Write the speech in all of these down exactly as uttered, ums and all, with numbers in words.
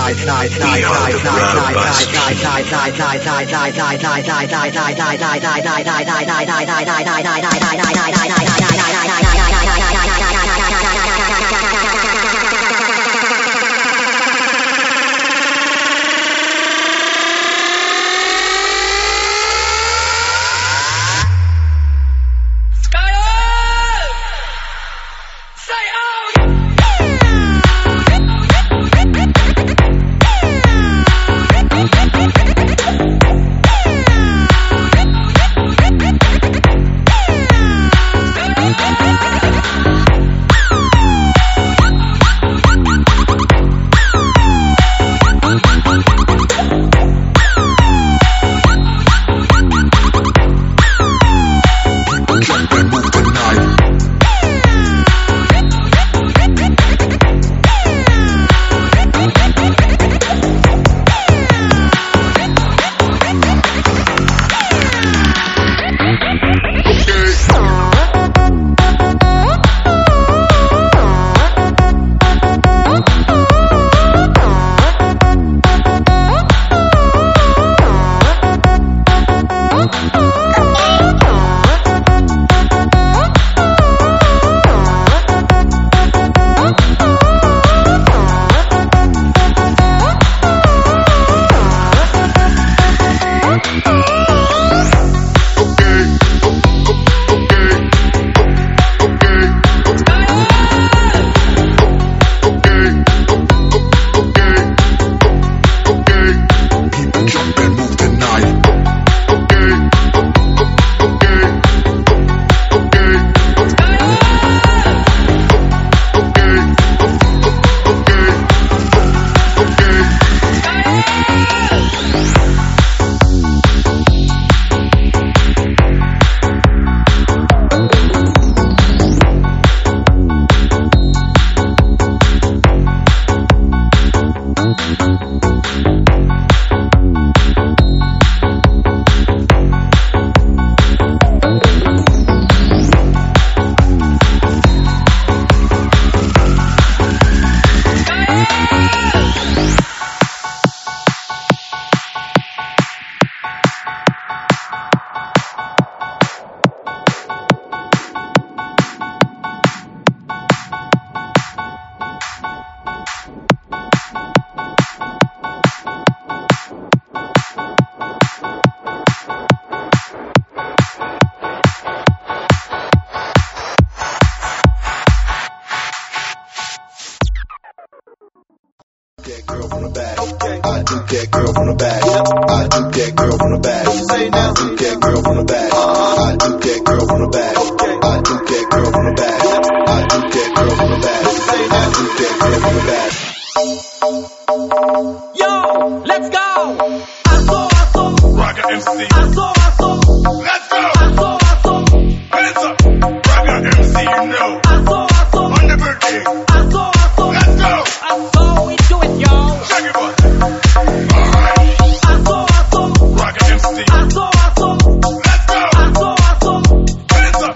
Hands up.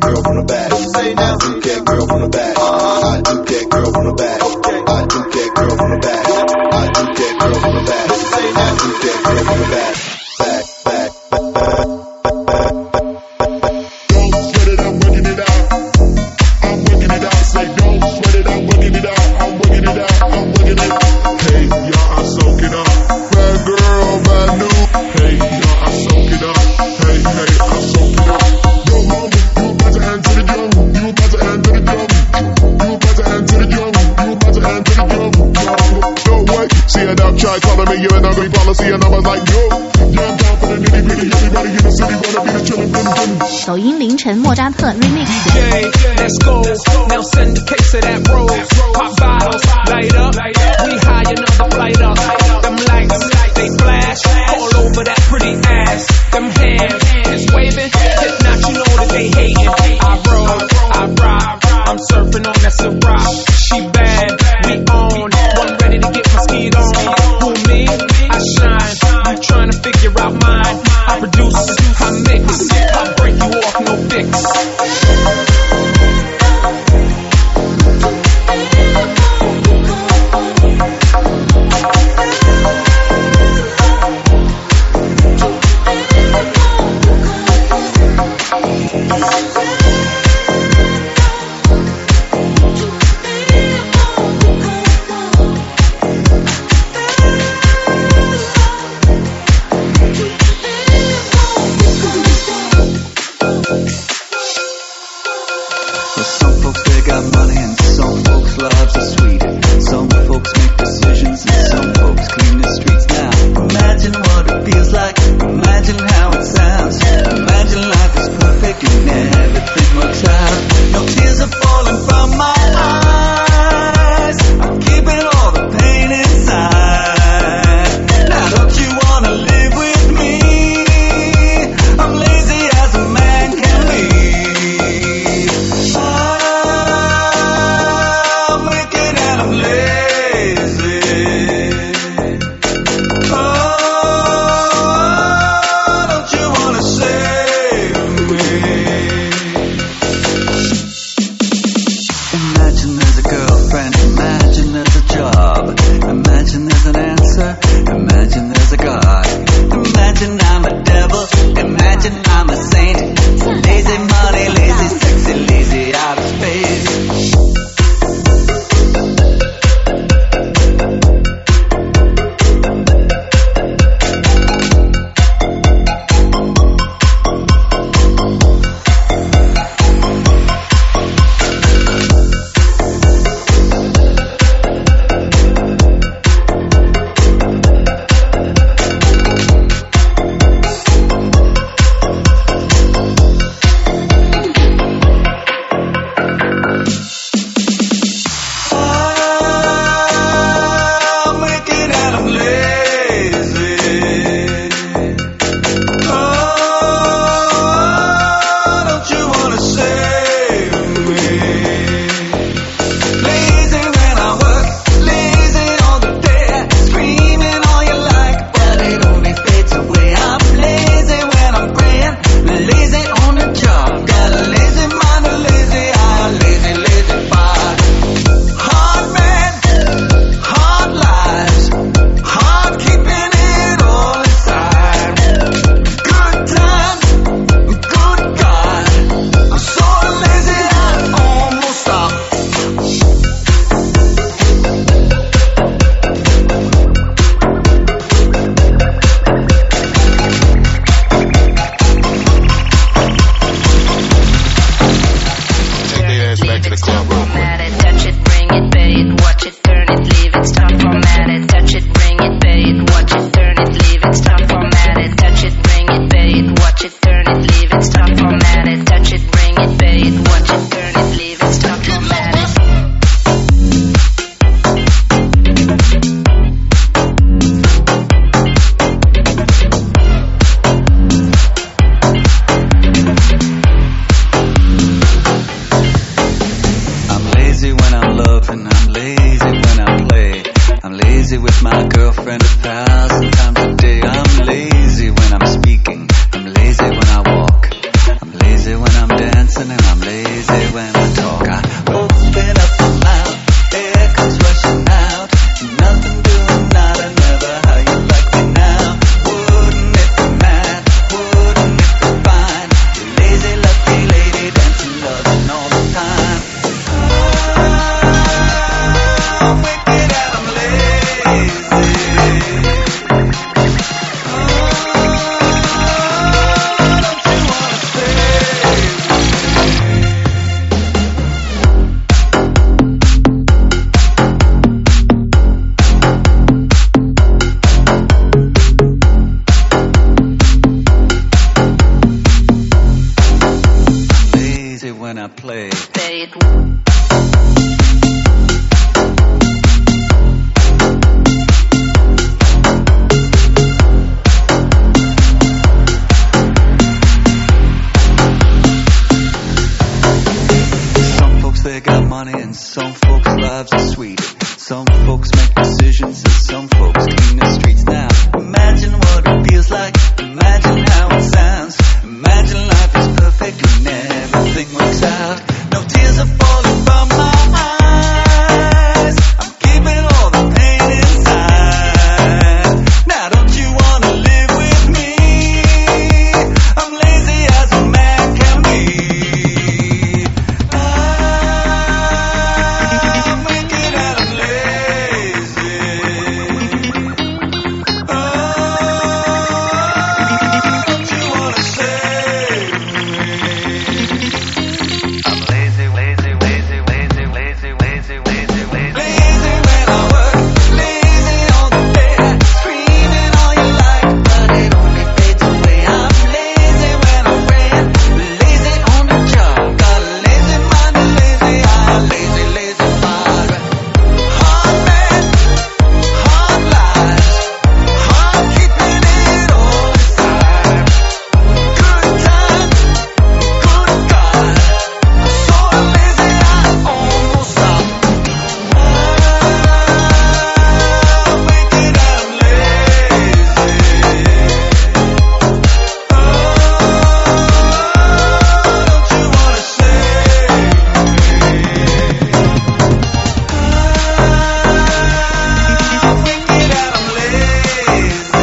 girl from the back. I do get girl from the back. I do get girl from the back. I do get girl from the back. I do get girl from the back. I do get girl from the back. Back, back, back, back. Don't sweat it, I'm working it out. I'm working it out. Say don't sweat it, I'm working it out. I'm working it out. I'm working it out. Hey, y'all, I soak it up. Bad girl, bad news. Hey, y'all, I soak it up. Hey, hey, I soak it up. Yo, mama, you about to enter the jungle. You about to enter the jungle. You about to enter the jungle. You about to enter the jungle. No way. See a dog try calling me, you an ugly policy, and I was like, yo. Yeah, I'm down for the nitty gritty. Everybody in the city wanna be the chillin' bin bin. 抖音凌晨莫扎特 remix。 D J, let's go. Now send a case of that rose. Pop bottles, light up. We high another flight up. Them lights, they flash all over that pretty ass. Them hands is waving. If not, you know that they hating. I roll, I rock. I'm surfing on that Ciroc. She bad, we on. One ready to get my skeet on. Who me? I shine. You trying to figure out mine? I produce, I mix, I break you off, no fix. dancing and I'm lazy when I talk. I open up my mouth, air comes rushing out. Nothing doing, not another. How you like me now? Wouldn't it be mad? Wouldn't it be fine? You lazy, lucky lady, dancing, loving all the time. I'm wicked and I'm lazy. When I play. Some folks they got money and some folks lives are sweet. Some folks make decisions and some folks clean the streets. Now imagine what it feels like. Imagine how it sounds. Imagine life is perfect and everything works out. No tears are falling from my eyes. I'm keeping all the pain inside. Now don't you wanna live with me? I'm lazy as a man can be. I'm wicked and I'm lazy. Oh, don't you wanna save me? I'm lazy, lazy, lazy, lazy, lazy, lazy, lazy, lazy. Lazy when I work, lazy on the bed, screaming all you like, but it only fades away. I'm lazy when I ran, lazy on the job, got a lazy mind, a lazy eye, lazy, lazy mind. Hard man, hard life, hard keeping it all inside. Good time, good God, so lazy I almost stopped. I'm wicked and I'm lazy. Oh, don't you wanna save me? I'm wicked and I'm lazy.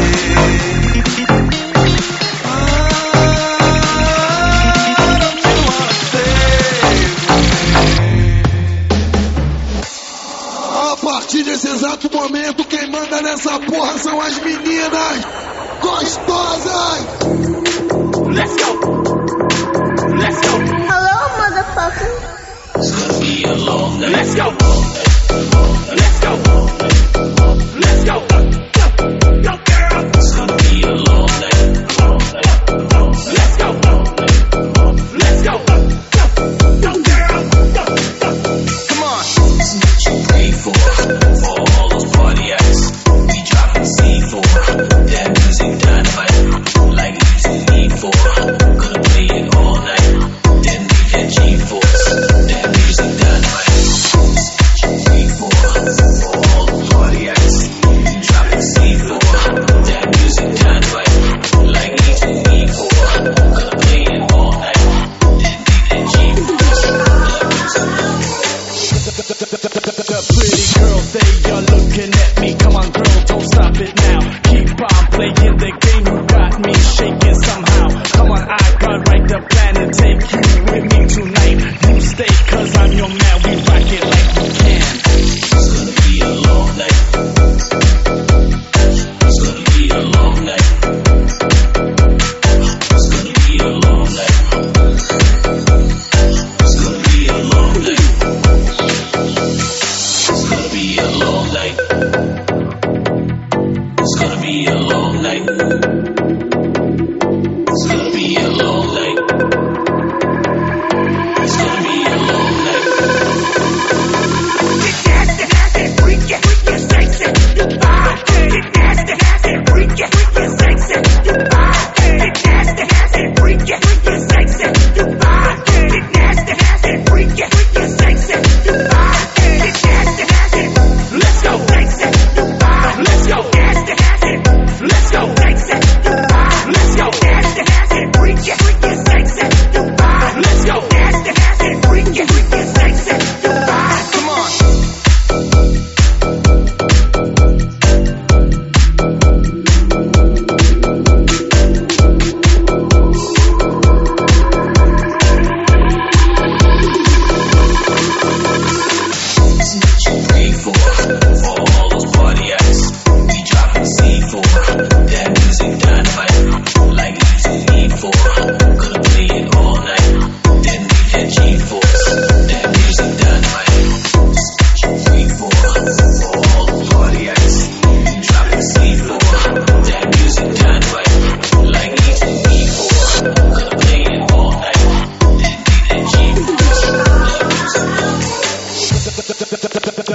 A partir desse exato momento, quem manda nessa porra são as meninas gostosas. Let's go. Let's go. Hello, motherfucker. It's gonna be a long night. Let's go. Let's go. Let's go. Go, go, girl. It's gonna be a long night. Let's go. Let's go. Go, go, girl. Go, go. Come on. This is what you pray for. For all those party acts. We dropping C four. That music dynamite. Like music need for. Gonna play it all night. Then we get G-force. That music dynamite.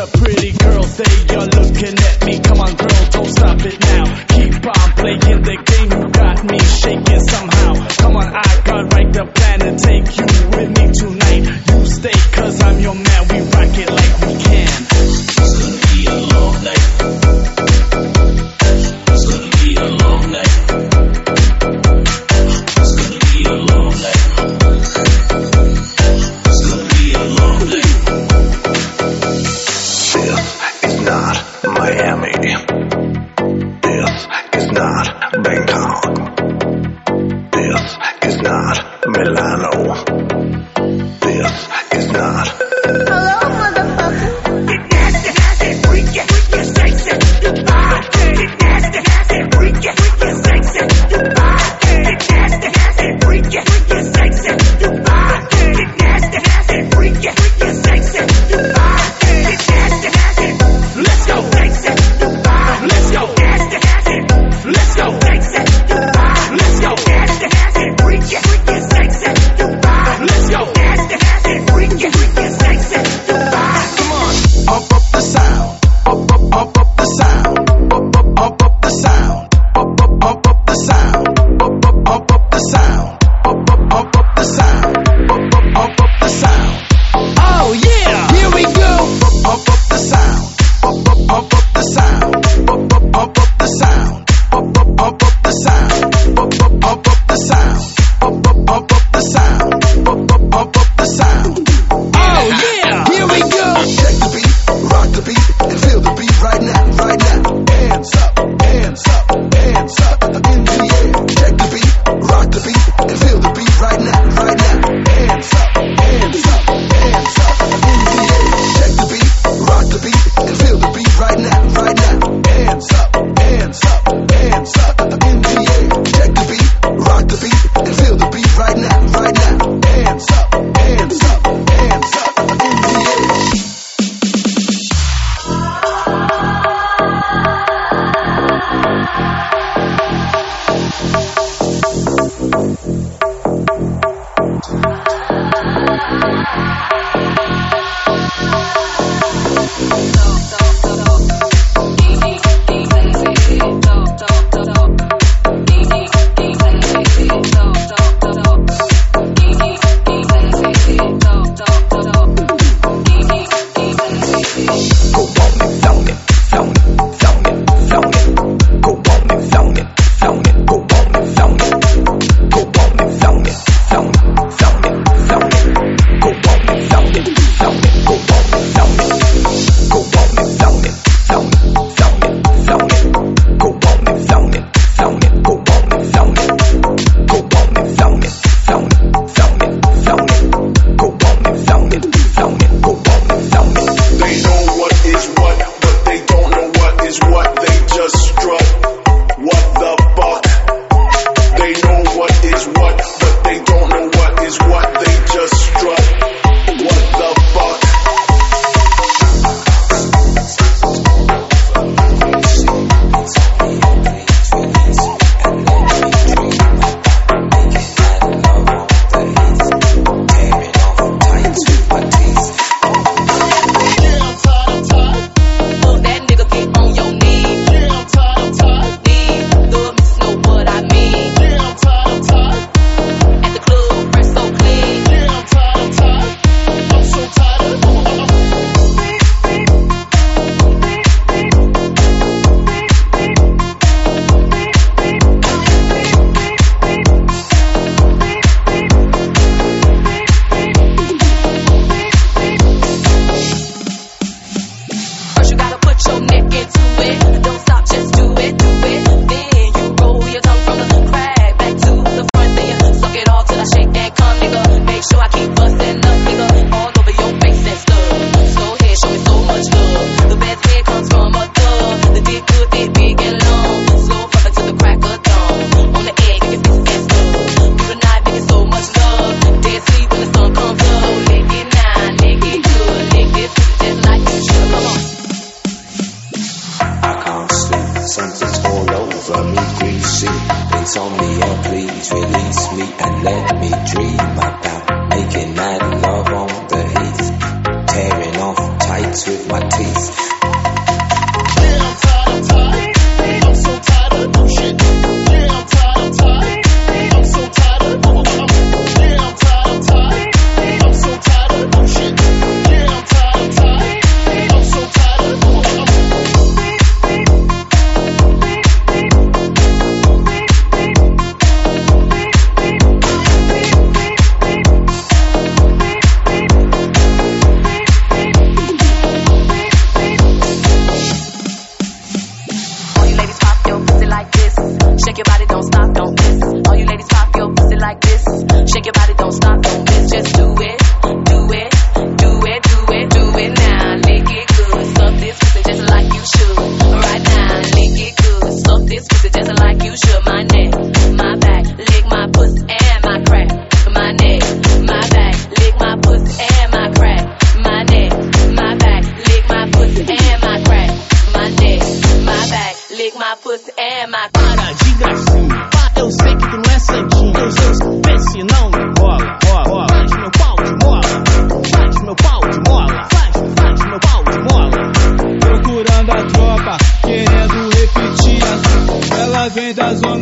the pretty girls, they are looking at me. Come on, girl, don't stop it now. Keep on playing the game, you got me shaking somehow. Come on, I got right the plan to take you with me tonight. You stay, cause I'm your man, we rock it like we can. It's gonna be a long night. It's gonna be a long night. It's gonna be a long night. It's gonna be a long night. This is not Miami. This is not Bangkok. This is not Milano. This is not. Hello, motherfucker. Get nasty, nasty, freaky, freaky, sexy, goodbye. Get nasty, nasty, freaky, freaky, sexy, goodbye. Get nasty, nasty, freaky, freaky, sexy, goodbye. Get nasty, nasty, freaky, freaky, sexy, goodbye. Get nasty, nasty, let's go, sexy, goodbye. Let's go, nasty, nasty, let's go, sexy, goodbye. Let's go, nasty, nasty, freaky, freaky, sexy, goodbye. Let's go, nasty, nasty, freaky, freaky, sexy, goodbye. Come on, up up the sound, up up up up the sound, up up up up the sound, up up up up the sound, up up up up the sound, up up up up the sound, up up up up the sound. Oh yeah, here we go. Up up up the sound, up up up up the sound, up up up up the sound, up up up up the sound, up up up up the sound, up up up up the sound, up up up up the sound. Oh yeah, here we go. Check the beat, rock the beat, and feel the beat right now, right now. Hands up, hands up, hands up in the air. Check the beat, rock the beat, and feel the beat right now, right now. Hands up, hands up, hands up in the air. Check the beat, rock the beat, and feel the beat right now, right now. Hands up, hands up, hands up in the air. Check the beat, rock the beat, and feel the beat right now, right now. Hands up, hands up, hands up in the air. Go on and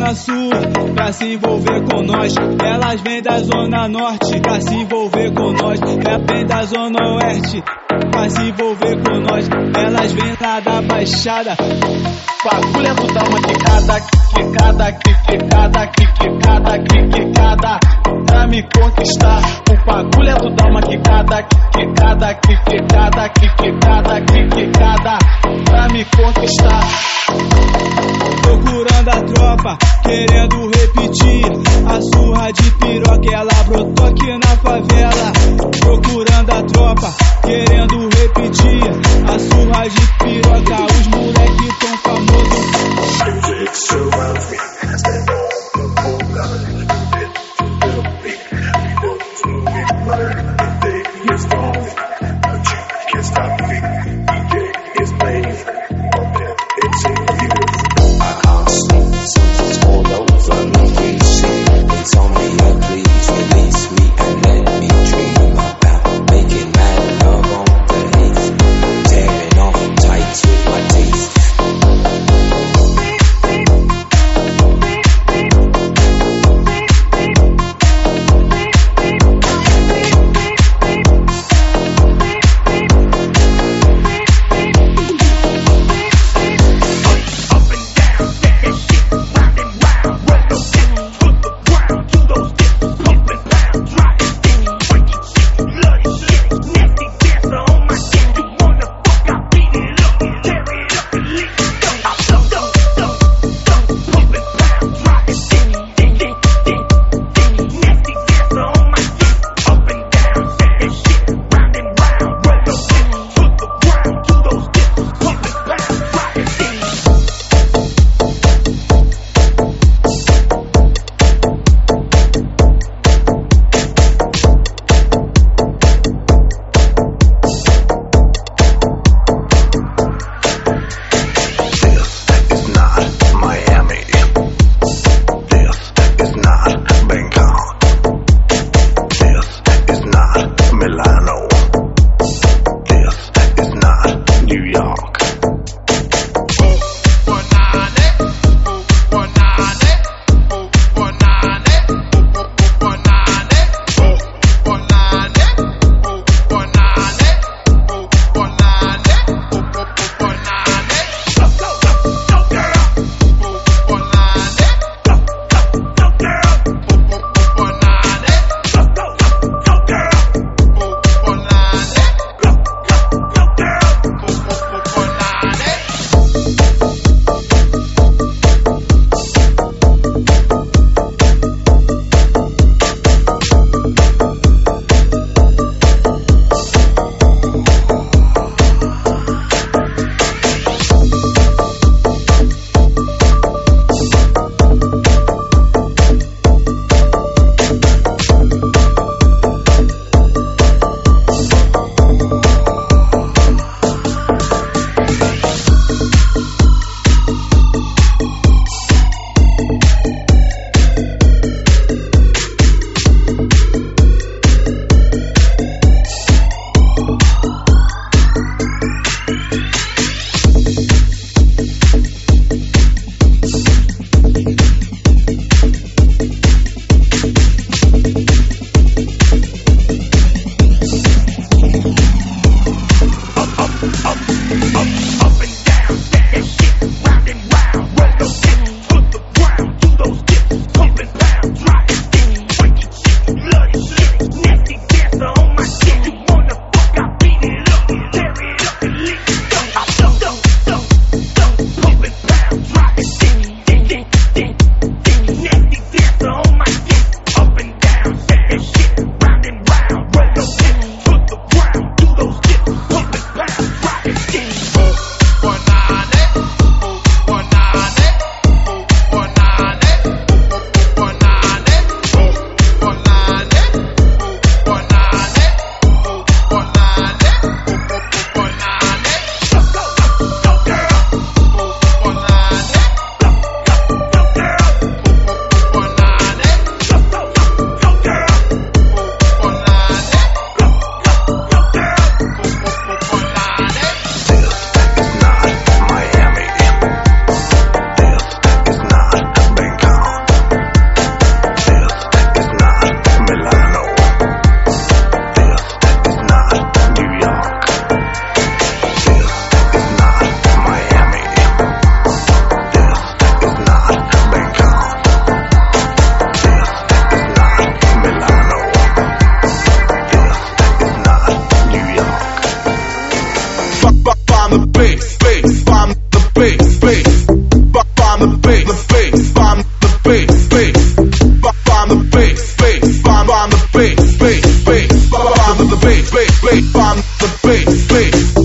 zona sul pra se envolver com nós. Elas vêm da zona norte pra se envolver com nós. Elas vêm da zona oeste pra se envolver com nós. Elas vêm lá da baixada. Bagulho tu dá uma quicada, quicada, quicada, quicada, quicada, pra me conquistar. O bagulho tu dá uma quicada, quicada, quicada, quicada, quicada, pra me conquistar. Procurando a tropa, querendo repetir a surra de piroca, ela brotou aqui na favela. Procurando a tropa, querendo repetir a surra de piroca, os moleque tão famosos. Music surrounds me, stand on the whole line. Little bit, we go to it, learn the day is long, but you can't stop me. D J is playing, open, it's in you. I can't sleep, something's all over me. It's on me, please release me and let me dream. bass, bass, find the bass, bass.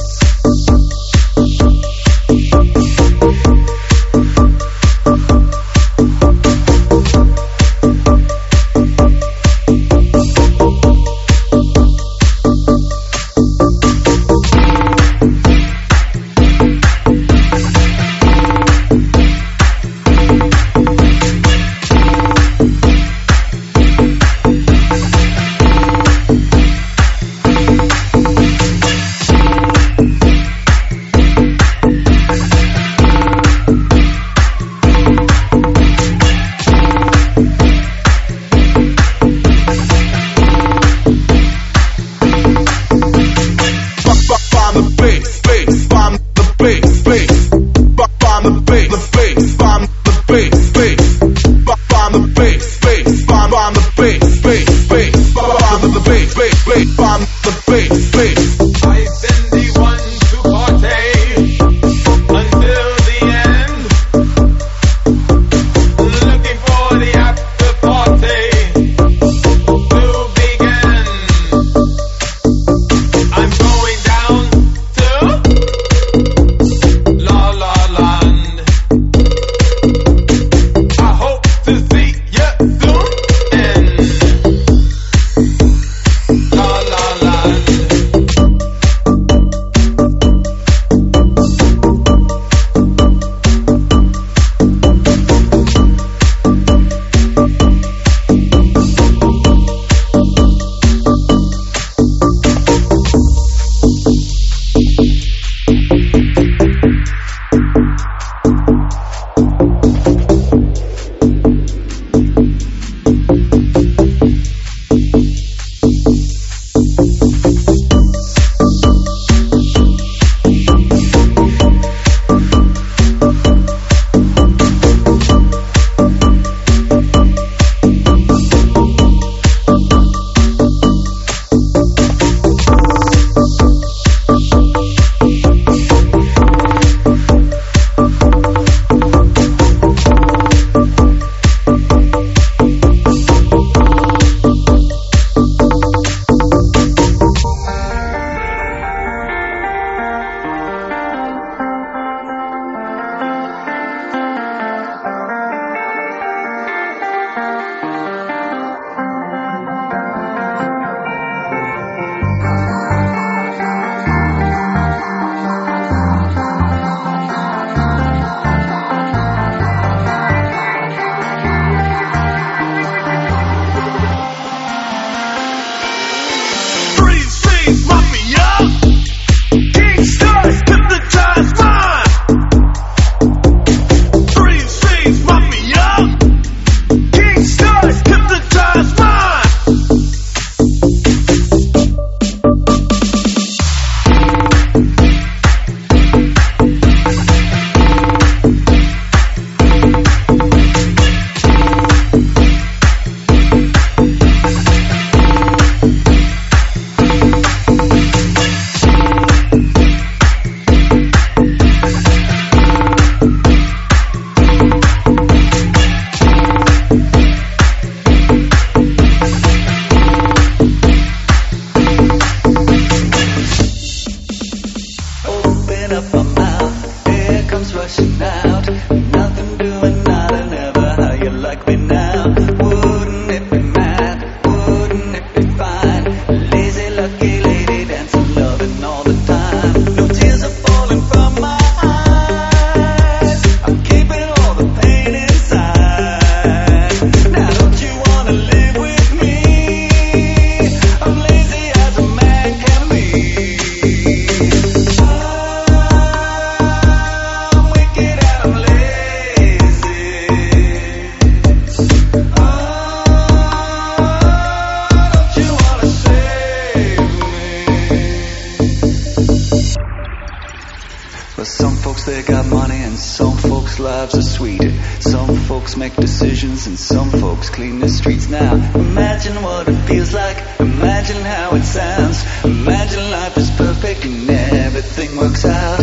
lives are sweeter. Some folks make decisions and some folks clean the streets now. Imagine what it feels like, imagine how it sounds. Imagine life is perfect and everything works out.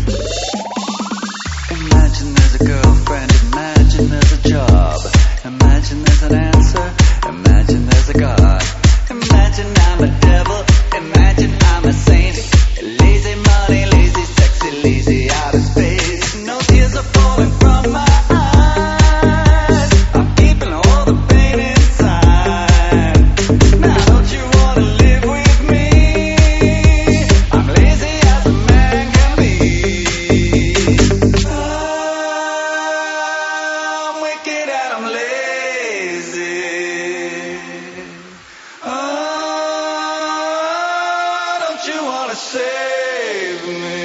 Imagine there's a girlfriend, imagine there's a job. Imagine there's an answer, imagine there's a God. Imagine I'm a devil, save me.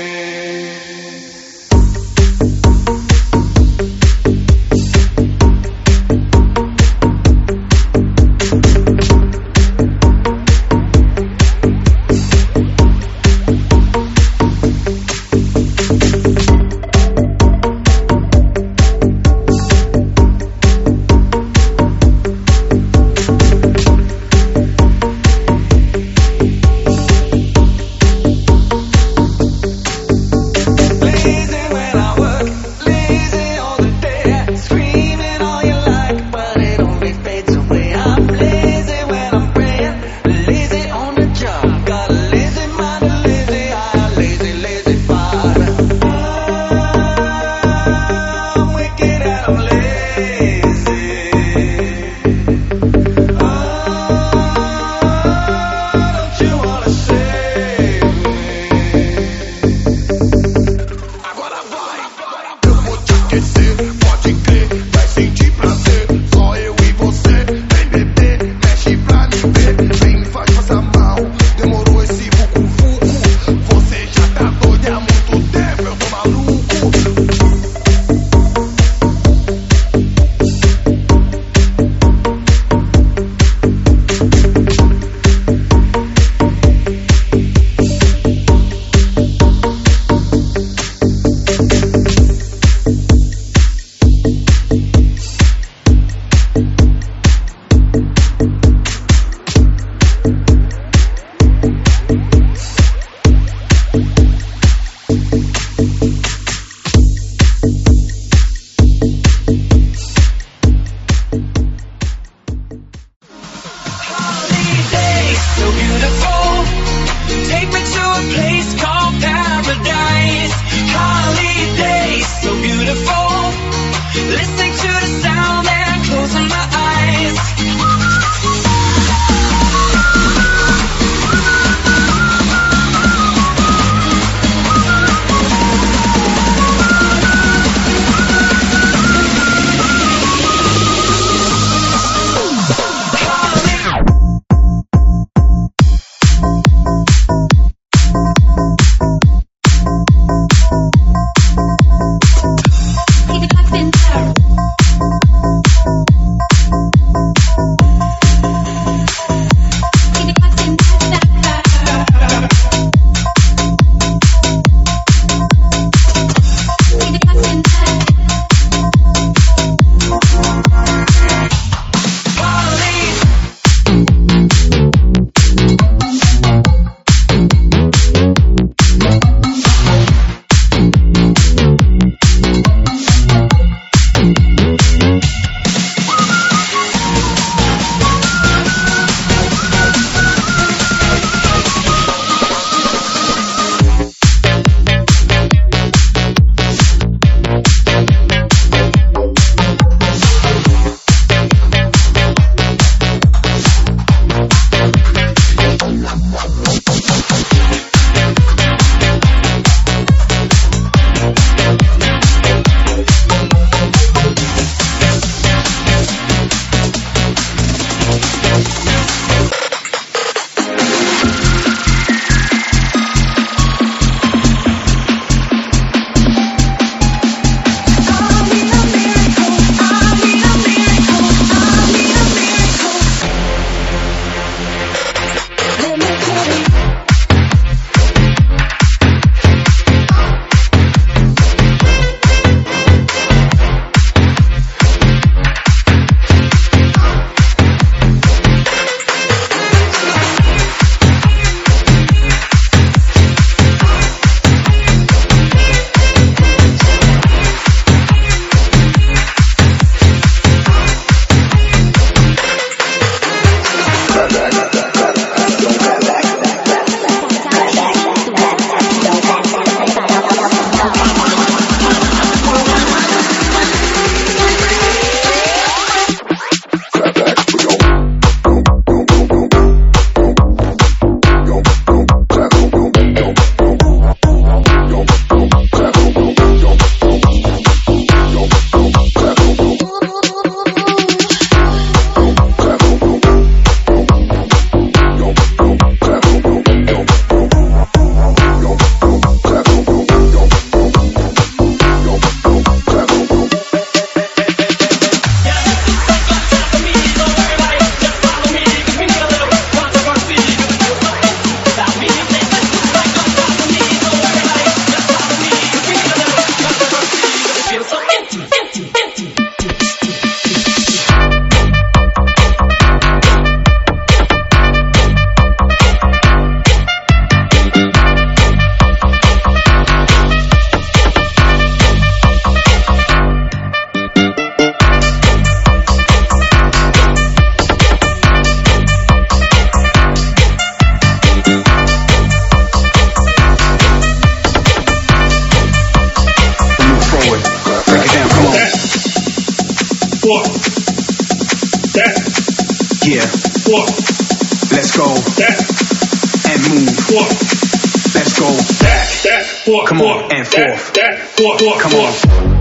fuck that. Yeah. Fuck Let's go that. and move. Fuck Let's go that. That. Fuck. Come on, fuck, and that, forth. That. Fuck. Fuck. Come fuck. on.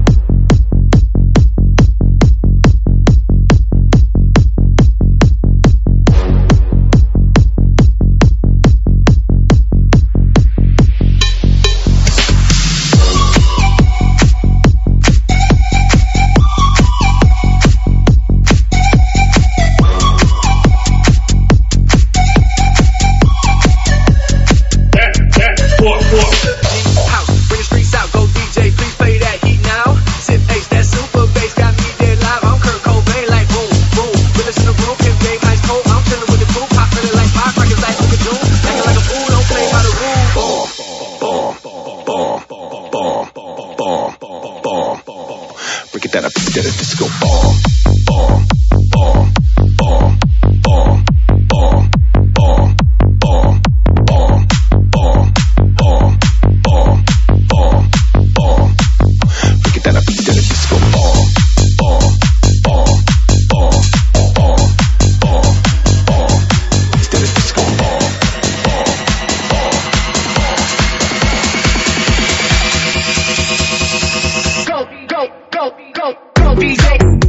That. That. Fuck. Fuck. House, bring the streets out, go D J, please play that heat now. Sip H, that super bass got me dead live. I'm Kurt Cobain, like boom, boom. Realest in the room, Kim Dave, ice cold. I'm chillin' with the crew, pop feelin' like firecrackers, like Luka Doom. Acting like a fool, don't play by the rules. Bomb, bomb, bomb, bomb, bomb, bomb, bomb. Break it down, I beat that a disco bomb, bomb, bomb, bomb, bomb, bomb, bomb, bomb, bomb, bomb, bomb, bomb, bomb, bomb. Break it down, I beat that a disco bomb, bomb, bomb, bomb, bomb, bomb, bomb. Beat that a disco bomb, bomb, bomb. Go, go, go, go, go, D J.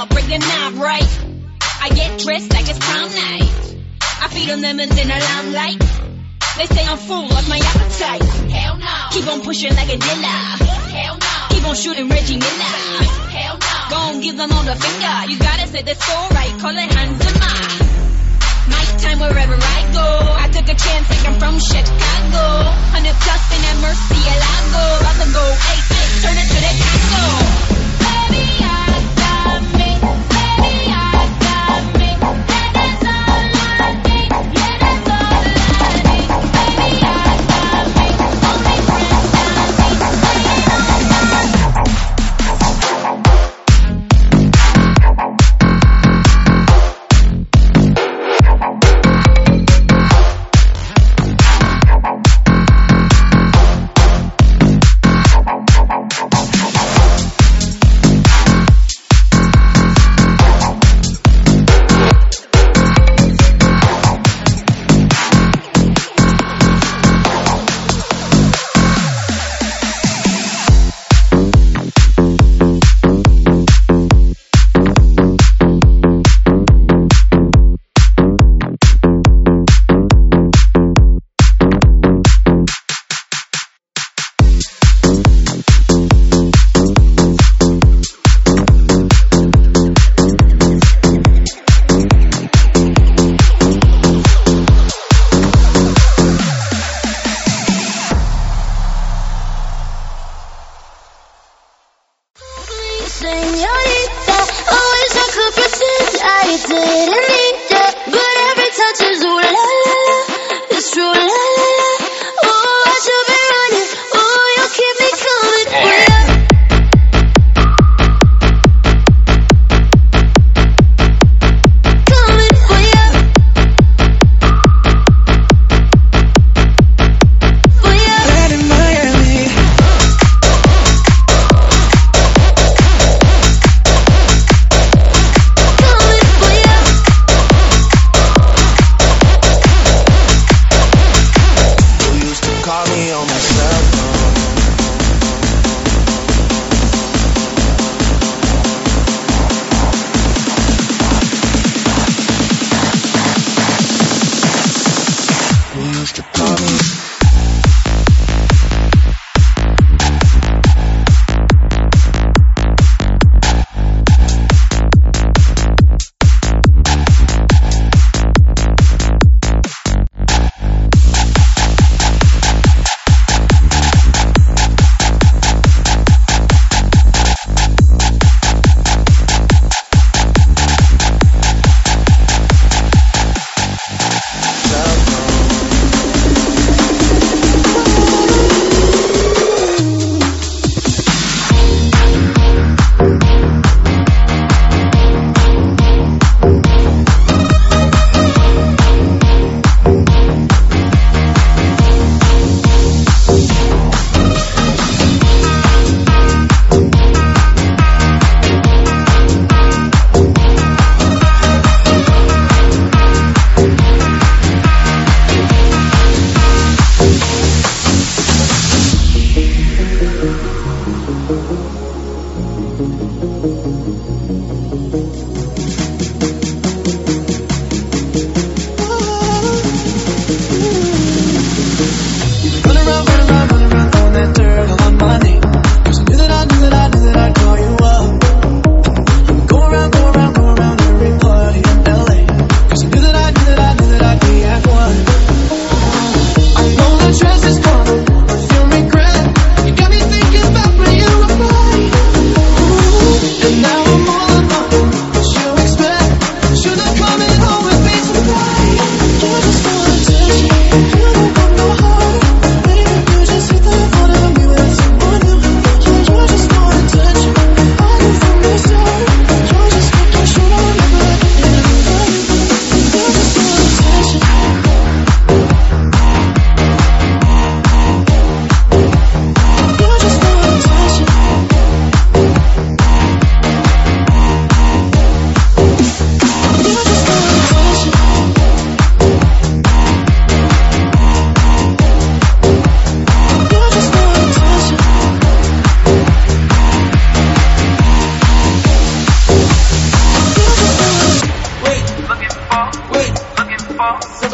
up, break the knob right. I get dressed like it's prom night. I feed them lemons in the limelight. They say I'm full of my appetite. Hell no. Keep on pushing like a dealer. Hell no. Keep on shooting Reggie Miller. Hell no. Go on, give them on the finger. You gotta set the score right. Call it Hans Zimmer. Night time wherever I go. I took a chance like I'm from Chicago. Hundred plus in that Murcielago. About to go, hey, hey, turn it to the Congo. Baby, I got me. Baby, I got me. That is all I need. Yeah, that's all I need. Baby, I got me. Only friends got me. Playing all night.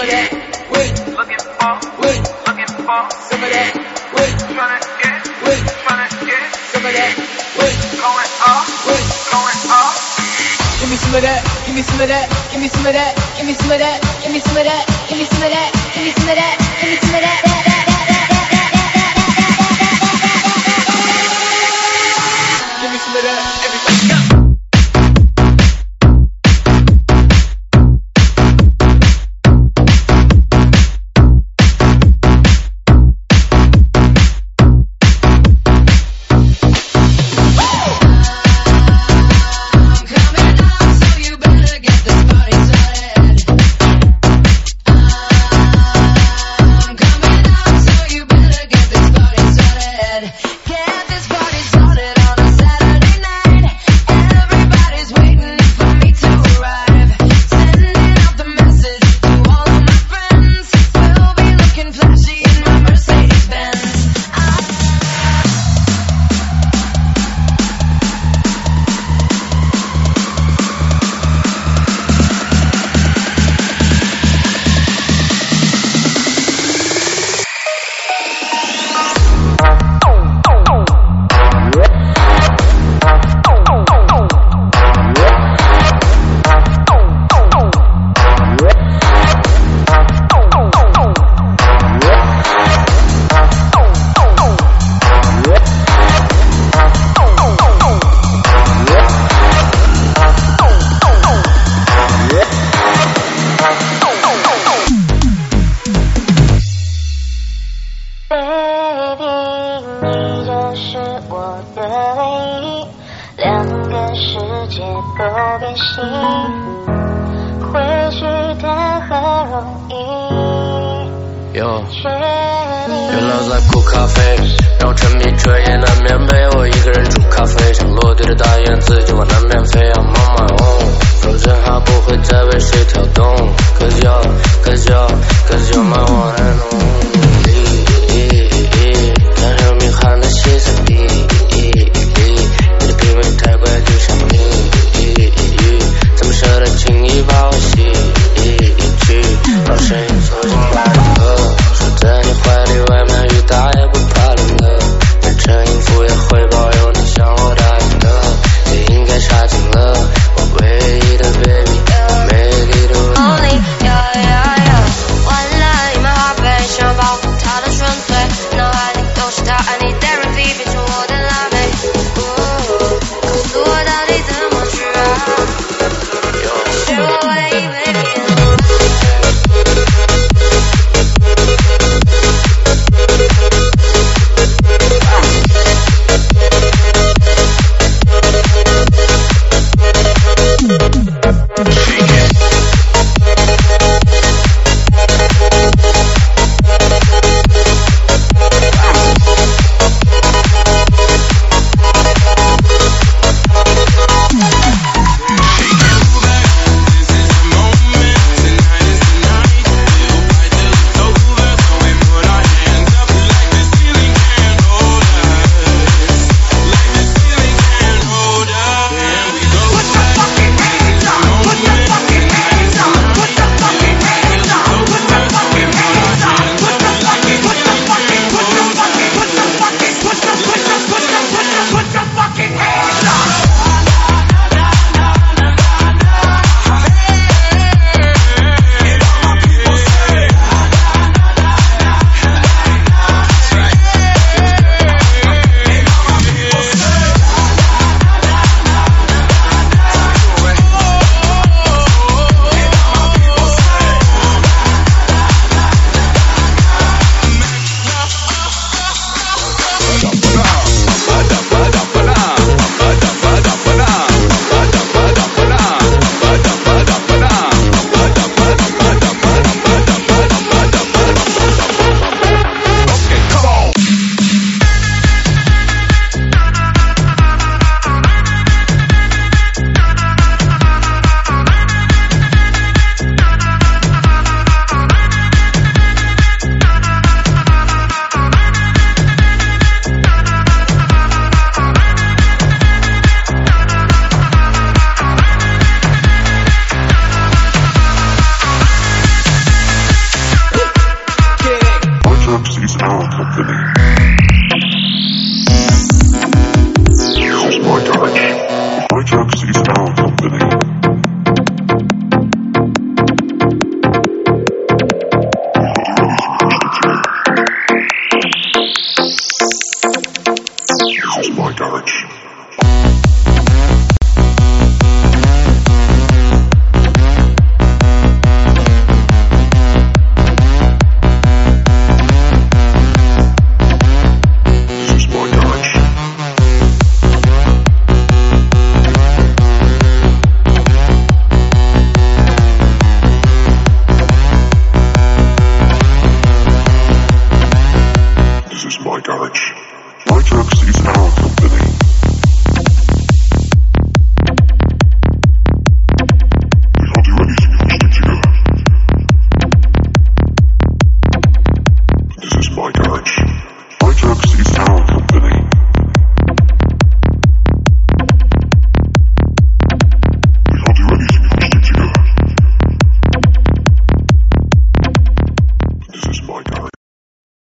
of that, wait, looking for, wait, looking for, some of that, wait, tryna get, wait, tryna get, some of that, wait, going off, wait, going off. Give me some of that, give me some of that, give me some of that, give me some of that, give me some of that, give me some of that, give me some of that, give me some of that. Give me some of that, everybody go. 哟，原来在苦咖啡，让沉迷彻夜难眠，陪我一个人煮咖啡，像落地的大雁自己往南边飞。I'm on my own， 首先还不会再为谁跳动 ，Cause you, cause you, cause you're my one and only。